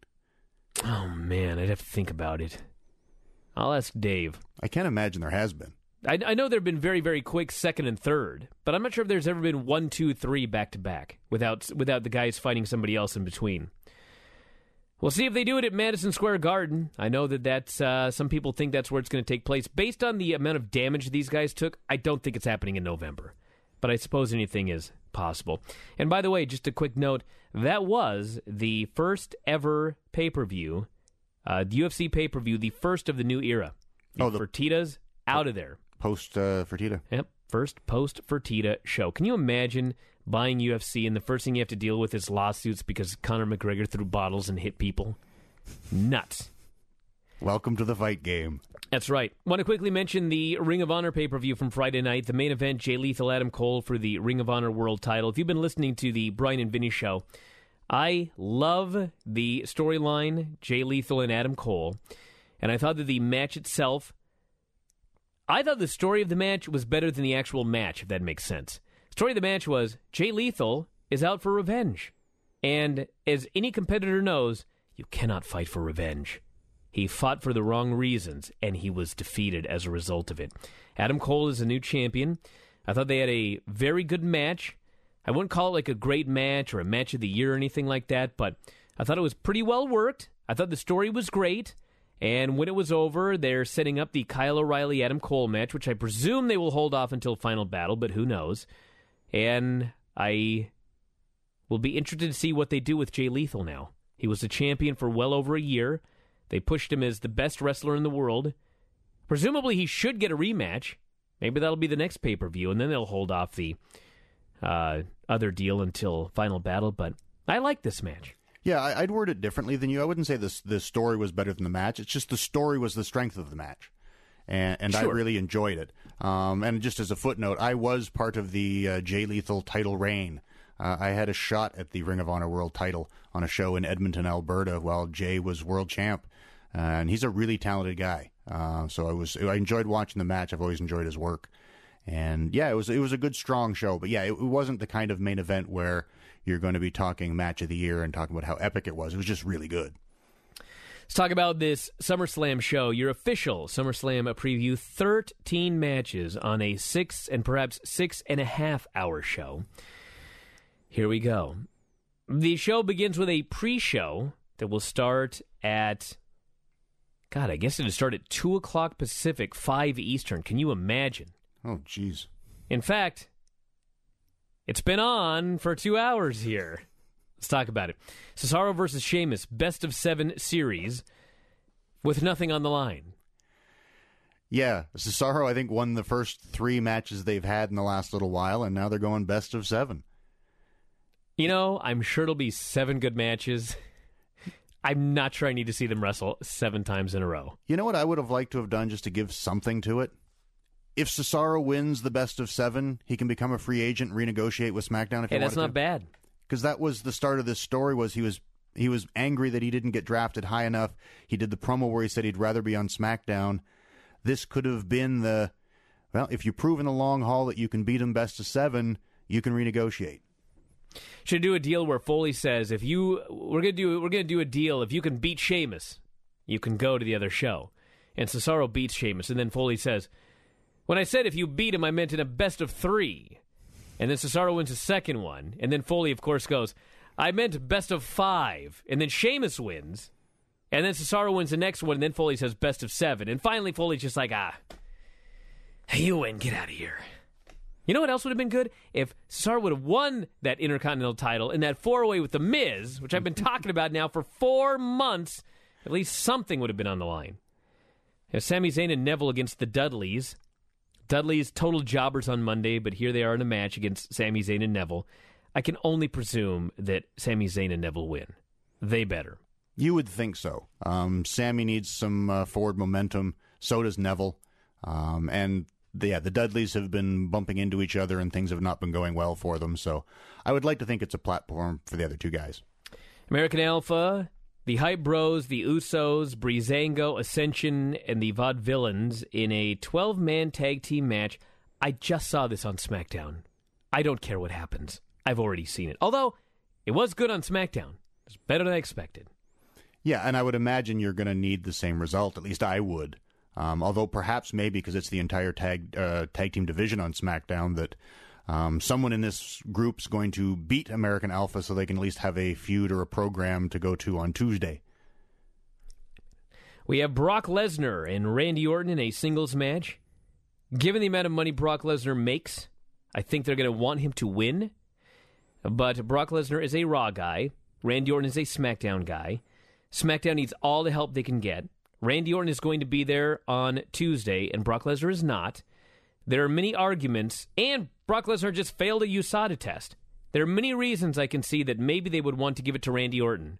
Oh, man, I'd have to think about it. I'll ask Dave. I can't imagine there has been. I, I know there have been very, very quick second and third, but I'm not sure if there's ever been one, two, three back-to-back without, without the guys fighting somebody else in between. We'll see if they do it at Madison Square Garden. I know that that's, uh, some people think that's where it's going to take place. Based on the amount of damage these guys took, I don't think it's happening in November. But I suppose anything is possible. And by the way, just a quick note, that was the first ever pay-per-view, uh, the U F C pay-per-view, the first of the new era. The oh, the Fertitta's out of there. Post uh, Fertitta. Yep, first post-Fertitta show. Can you imagine buying U F C and the first thing you have to deal with is lawsuits because Conor McGregor threw bottles and hit people? Nuts. Welcome to the fight game. That's right. Want to quickly mention the Ring of Honor pay-per-view from Friday night. The main event, Jay Lethal, Adam Cole for the Ring of Honor World title. If you've been listening to the Brian and Vinny show, I love the storyline, Jay Lethal and Adam Cole. And I thought that the match itself, I thought the story of the match was better than the actual match, if that makes sense. The story of the match was Jay Lethal is out for revenge. And as any competitor knows, you cannot fight for revenge. He fought for the wrong reasons, and he was defeated as a result of it. Adam Cole is a new champion. I thought they had a very good match. I wouldn't call it like a great match or a match of the year or anything like that, but I thought it was pretty well worked. I thought the story was great. And when it was over, they're setting up the Kyle O'Reilly-Adam Cole match, which I presume they will hold off until Final Battle, but who knows. And I will be interested to see what they do with Jay Lethal now. He was the champion for well over a year. They pushed him as the best wrestler in the world. Presumably he should get a rematch. Maybe that'll be the next pay-per-view, and then they'll hold off the uh, other deal until Final Battle. But I like this match. Yeah, I'd word it differently than you. I wouldn't say this the story was better than the match. It's just the story was the strength of the match, and, and sure. I really enjoyed it. Um, and just as a footnote, I was part of the uh, Jay Lethal title reign. Uh, I had a shot at the Ring of Honor World title on a show in Edmonton, Alberta, while Jay was world champ, uh, and he's a really talented guy. Uh, so I was I enjoyed watching the match. I've always enjoyed his work, and yeah, it was it was a good, strong show. But yeah, it, it wasn't the kind of main event where you're going to be talking match of the year and talking about how epic it was. It was just really good. Let's talk about this SummerSlam show, your official SummerSlam preview. thirteen matches on a six and perhaps six and a half hour show. Here we go. The show begins with a pre-show that will start at, God, I guess it'll start at two o'clock Pacific, five Eastern. Can you imagine? Oh, jeez. In fact, it's been on for two hours here. Let's talk about it. Cesaro versus Sheamus, best of seven series with nothing on the line. Yeah, Cesaro, I think, won the first three matches they've had in the last little while, and now they're going best of seven. You know, I'm sure it'll be seven good matches. I'm not sure I need to see them wrestle seven times in a row. You know what I would have liked to have done just to give something to it? If Cesaro wins the best of seven, he can become a free agent and renegotiate with SmackDown if hey, he that's wanted not to. bad. Because that was the start of this story, was he was he was angry that he didn't get drafted high enough. He did the promo where he said he'd rather be on SmackDown. This could have been the, well, if you prove in the long haul that you can beat him best of seven, you can renegotiate. Should do a deal where Foley says, if you we're gonna do we're gonna do a deal, if you can beat Sheamus, you can go to the other show. And Cesaro beats Sheamus, and then Foley says, when I said if you beat him, I meant in a best of three. And then Cesaro wins the second one. And then Foley, of course, goes, I meant best of five. And then Sheamus wins. And then Cesaro wins the next one. And then Foley says best of seven. And finally, Foley's just like, ah, you win. Get out of here. You know what else would have been good? If Cesaro would have won that Intercontinental title in that four-way with The Miz, which I've been talking about now for four months, at least something would have been on the line. You Sami Zayn and Neville against the Dudleys. Dudley's total jobbers on Monday, but here they are in a match against Sami Zayn and Neville. I can only presume that Sami Zayn and Neville win. They better. You would think so. Um, Sami needs some uh, forward momentum. So does Neville. Um, and the, yeah, the Dudleys have been bumping into each other, and things have not been going well for them. So I would like to think it's a platform for the other two guys. American Alpha, the Hype Bros, the Usos, Breezango, Ascension, and the Vaudevillains in a twelve-man tag team match. I just saw this on SmackDown. I don't care what happens. I've already seen it. Although, it was good on SmackDown. It's better than I expected. Yeah, and I would imagine you're going to need the same result. At least I would. Um, although perhaps maybe because it's the entire tag uh, tag team division on SmackDown that um, someone in this group's going to beat American Alpha so they can at least have a feud or a program to go to on Tuesday. We have Brock Lesnar and Randy Orton in a singles match. Given the amount of money Brock Lesnar makes, I think they're going to want him to win. But Brock Lesnar is a Raw guy. Randy Orton is a SmackDown guy. SmackDown needs all the help they can get. Randy Orton is going to be there on Tuesday, and Brock Lesnar is not. There are many arguments, and Brock Lesnar just failed a U S A D A test. There are many reasons I can see that maybe they would want to give it to Randy Orton.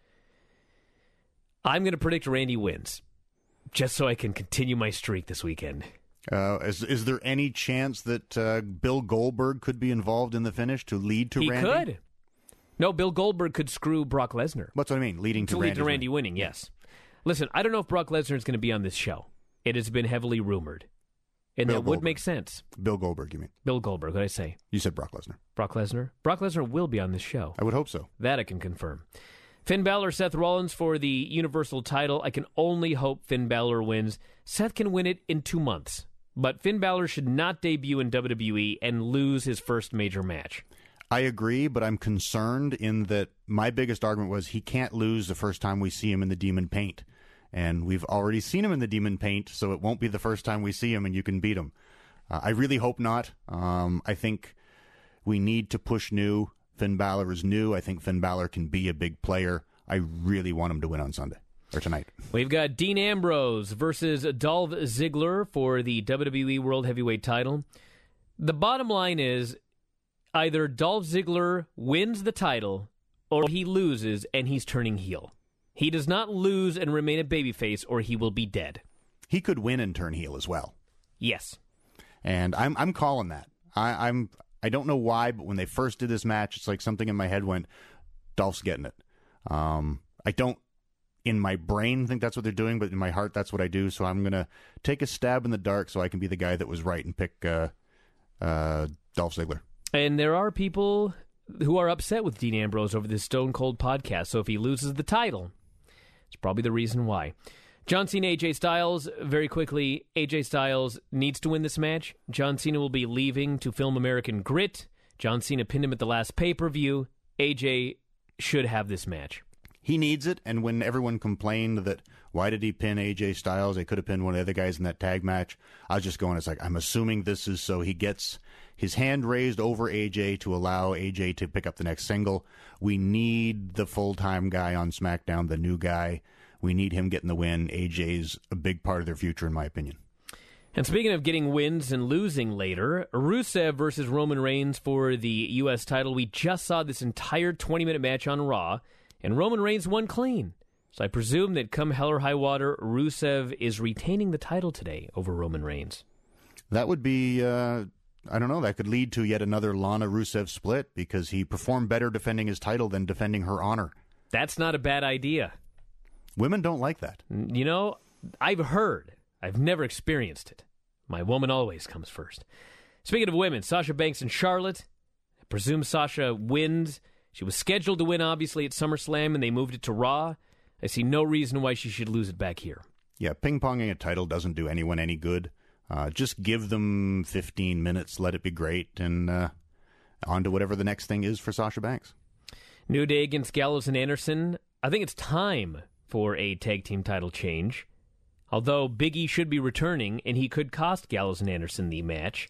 I'm going to predict Randy wins, just so I can continue my streak this weekend. Uh, is, is there any chance that uh, Bill Goldberg could be involved in the finish to lead to he Randy? He could. No, Bill Goldberg could screw Brock Lesnar. That's what I mean, leading to, to lead to Randy winning, winning yes. Listen, I don't know if Brock Lesnar is going to be on this show. It has been heavily rumored. And Bill that Goldberg. would make sense. Bill Goldberg, you mean? Bill Goldberg, what did I say? You said Brock Lesnar. Brock Lesnar? Brock Lesnar will be on this show. I would hope so. That I can confirm. Finn Balor, Seth Rollins for the Universal title. I can only hope Finn Balor wins. Seth can win it in two months. But Finn Balor should not debut in W W E and lose his first major match. I agree, but I'm concerned in that my biggest argument was he can't lose the first time we see him in the demon paint. And we've already seen him in the demon paint, so it won't be the first time we see him and you can beat him. Uh, I really hope not. Um, I think we need to push new. Finn Balor is new. I think Finn Balor can be a big player. I really want him to win on Sunday, or tonight. We've got Dean Ambrose versus Dolph Ziggler for the W W E World Heavyweight title. The bottom line is either Dolph Ziggler wins the title or he loses and he's turning heel. He does not lose and remain a babyface or he will be dead. He could win and turn heel as well. Yes. And I'm I'm calling that. I, I'm I don't know why, but when they first did this match, it's like something in my head went, Dolph's getting it. Um, I don't, in my brain, think that's what they're doing, but in my heart, that's what I do. So I'm going to take a stab in the dark so I can be the guy that was right and pick uh, uh, Dolph Ziggler. And there are people who are upset with Dean Ambrose over this Stone Cold podcast. So if he loses the title, it's probably the reason why. John Cena, A J Styles, very quickly, A J Styles needs to win this match. John Cena will be leaving to film American Grit. John Cena pinned him at the last pay-per-view. A J should have this match. He needs it, and when everyone complained that, why did he pin A J Styles? They could have pinned one of the other guys in that tag match. I was just going, it's like, I'm assuming this is so he gets his hand raised over A J to allow A J to pick up the next single. We need the full-time guy on SmackDown, the new guy. We need him getting the win. A J's a big part of their future, in my opinion. And speaking of getting wins and losing later, Rusev versus Roman Reigns for the U S title. We just saw this entire twenty-minute match on Raw, and Roman Reigns won clean. So I presume that come hell or high water, Rusev is retaining the title today over Roman Reigns. That would be, uh, I don't know, that could lead to yet another Lana Rusev split because he performed better defending his title than defending her honor. That's not a bad idea. Women don't like that. You know, I've heard. I've never experienced it. My woman always comes first. Speaking of women, Sasha Banks and Charlotte. I presume Sasha wins. She was scheduled to win, obviously, at SummerSlam, and they moved it to Raw. I see no reason why she should lose it back here. Yeah, ping-ponging a title doesn't do anyone any good. Uh, just give them fifteen minutes, let it be great, and uh, on to whatever the next thing is for Sasha Banks. New Day against Gallows and Anderson. I think it's time for a tag team title change. Although Big E should be returning, and he could cost Gallows and Anderson the match.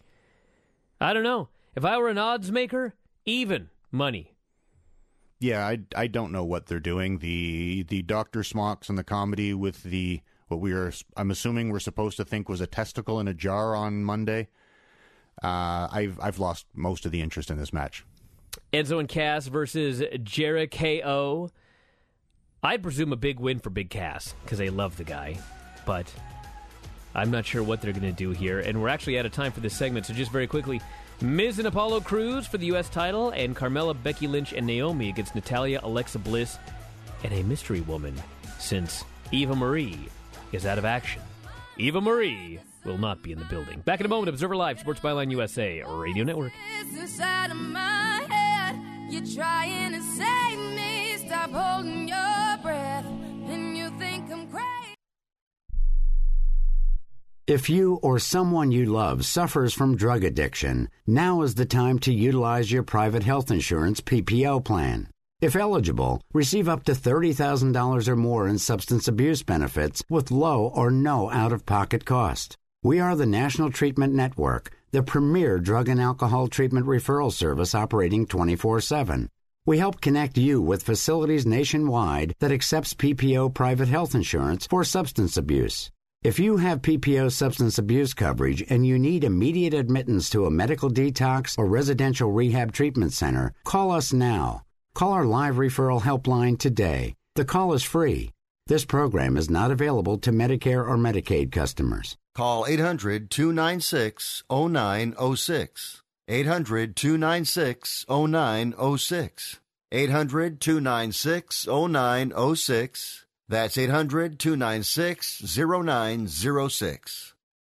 I don't know. If I were an odds maker, even money. Yeah, I, I don't know what they're doing. The the Doctor Smocks and the comedy with the what we are I'm assuming we're supposed to think was a testicle in a jar on Monday. Uh, I've I've lost most of the interest in this match. Enzo and Cass versus Jericho. I presume a big win for Big Cass, because they love the guy. But I'm not sure what they're going to do here. And we're actually out of time for this segment, so just very quickly. Miz and Apollo Crews for the U S title, and Carmella, Becky Lynch, and Naomi against Natalya, Alexa Bliss, and a mystery woman, since Eva Marie is out of action. Eva Marie will not be in the building. Back in a moment, Observer Live, Sports Byline U S A Radio Network. Inside of my head, you're trying to save me. Stop holding your breath, and you think I'm crazy. If you or someone you love suffers from drug addiction, now is the time to utilize your private health insurance P P O plan. If eligible, receive up to thirty thousand dollars or more in substance abuse benefits with low or no out-of-pocket cost. We are the National Treatment Network, the premier drug and alcohol treatment referral service operating twenty-four seven. We help connect you with facilities nationwide that accepts P P O private health insurance for substance abuse. If you have P P O substance abuse coverage and you need immediate admittance to a medical detox or residential rehab treatment center, call us now. Call our live referral helpline today. The call is free. This program is not available to Medicare or Medicaid customers. Call eight hundred, two nine six, oh nine oh six. eight hundred, two nine six, oh nine oh six. eight hundred, two nine six, oh nine oh six. That's eight hundred, two nine six, oh nine oh six.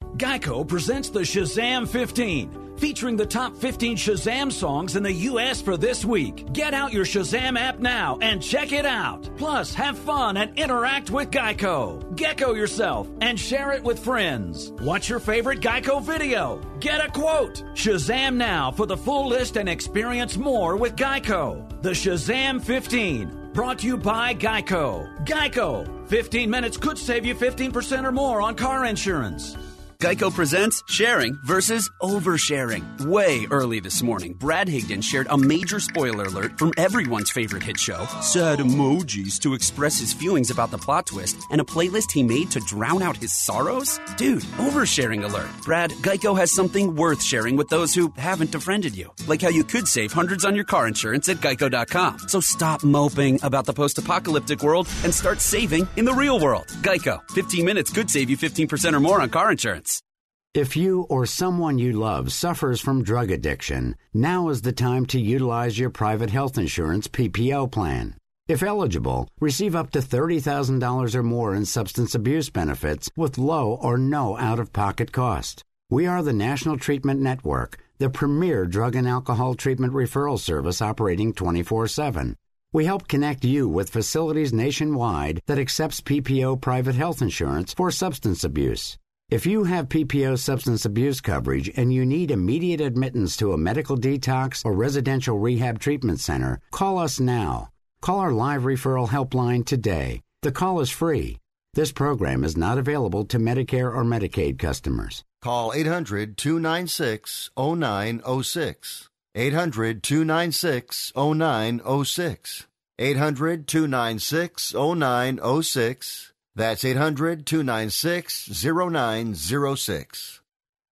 Geico presents the Shazam fifteen, featuring the top fifteen Shazam songs in the U S for this week. Get out your Shazam app now and check it out. Plus, have fun and interact with Geico. Gecko yourself and share it with friends. Watch your favorite Geico video. Get a quote. Shazam now for the full list and experience more with Geico. The Shazam fifteen. Brought to you by Geico. Geico. fifteen minutes could save you fifteen percent or more on car insurance. Geico presents sharing versus oversharing. Way early this morning, Brad Higdon shared a major spoiler alert from everyone's favorite hit show, sad emojis to express his feelings about the plot twist, and a playlist he made to drown out his sorrows? Dude, oversharing alert. Brad, Geico has something worth sharing with those who haven't befriended you. Like how you could save hundreds on your car insurance at geico dot com. So stop moping about the post-apocalyptic world and start saving in the real world. Geico. fifteen minutes could save you fifteen percent or more on car insurance. If you or someone you love suffers from drug addiction, now is the time to utilize your private health insurance P P O plan. If eligible, receive up to thirty thousand dollars or more in substance abuse benefits with low or no out-of-pocket cost. We are the National Treatment Network, the premier drug and alcohol treatment referral service operating twenty-four seven. We help connect you with facilities nationwide that accepts P P O private health insurance for substance abuse. If you have P P O substance abuse coverage and you need immediate admittance to a medical detox or residential rehab treatment center, call us now. Call our live referral helpline today. The call is free. This program is not available to Medicare or Medicaid customers. Call eight hundred, two nine six, oh nine oh six. eight hundred, two nine six, oh nine oh six. eight hundred, two nine six, oh nine oh six. That's eight hundred, two nine six, oh nine oh six.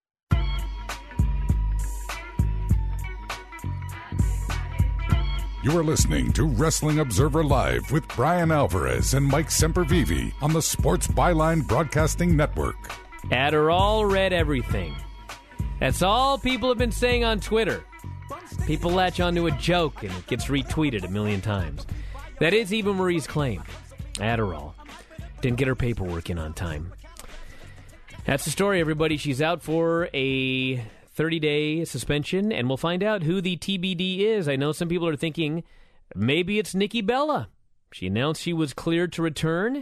You are listening to Wrestling Observer Live with Brian Alvarez and Mike Sempervive on the Sports Byline Broadcasting Network. Adderall read everything. That's all people have been saying on Twitter. People latch onto a joke and it gets retweeted a million times. That is Eva Marie's claim. Adderall. Didn't get her paperwork in on time. That's the story, everybody. She's out for a thirty-day suspension, and we'll find out who the T B D is. I know some people are thinking maybe it's Nikki Bella. She announced she was cleared to return,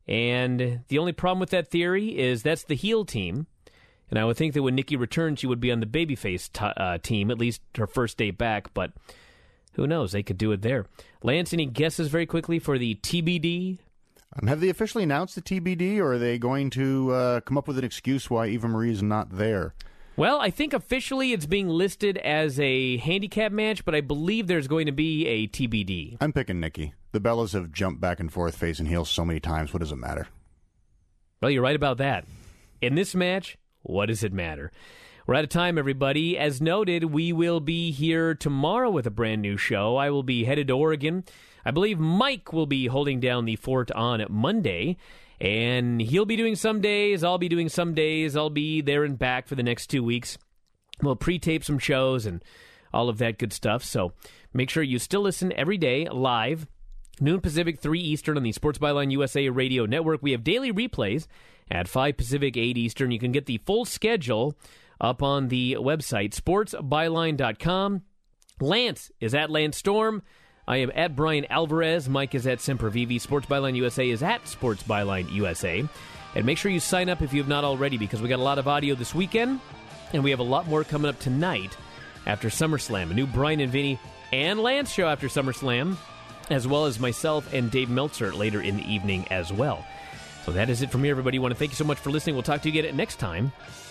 and the only problem with that theory is that's the heel team. And I would think that when Nikki returned, she would be on the babyface t- uh, team, at least her first day back, but who knows? They could do it there. Lance, any guesses very quickly for the T B D? Um, have they officially announced the T B D, or are they going to uh, come up with an excuse why Eva Marie is not there? Well, I think officially it's being listed as a handicap match, but I believe there's going to be a T B D. I'm picking Nikki. The Bellas have jumped back and forth facing heels so many times. What does it matter? Well, you're right about that. In this match, what does it matter? We're out of time, everybody. As noted, we will be here tomorrow with a brand new show. I will be headed to Oregon. I believe Mike will be holding down the fort on Monday, and he'll be doing some days. I'll be doing some days. I'll be there and back for the next two weeks. We'll pre-tape some shows and all of that good stuff, so make sure you still listen every day live, noon Pacific, three Eastern on the Sports Byline U S A Radio Network. We have daily replays at five Pacific, eight Eastern. You can get the full schedule up on the website, sports byline dot com. Lance is at Lance Storm. I am at Brian Alvarez. Mike is at Sempervive. Sports Byline U S A is at Sports Byline U S A. And make sure you sign up if you have not already, because we got a lot of audio this weekend, and we have a lot more coming up tonight after SummerSlam. A new Brian and Vinny and Lance show after SummerSlam, as well as myself and Dave Meltzer later in the evening as well. So that is it from me, everybody. I want to thank you so much for listening. We'll talk to you again next time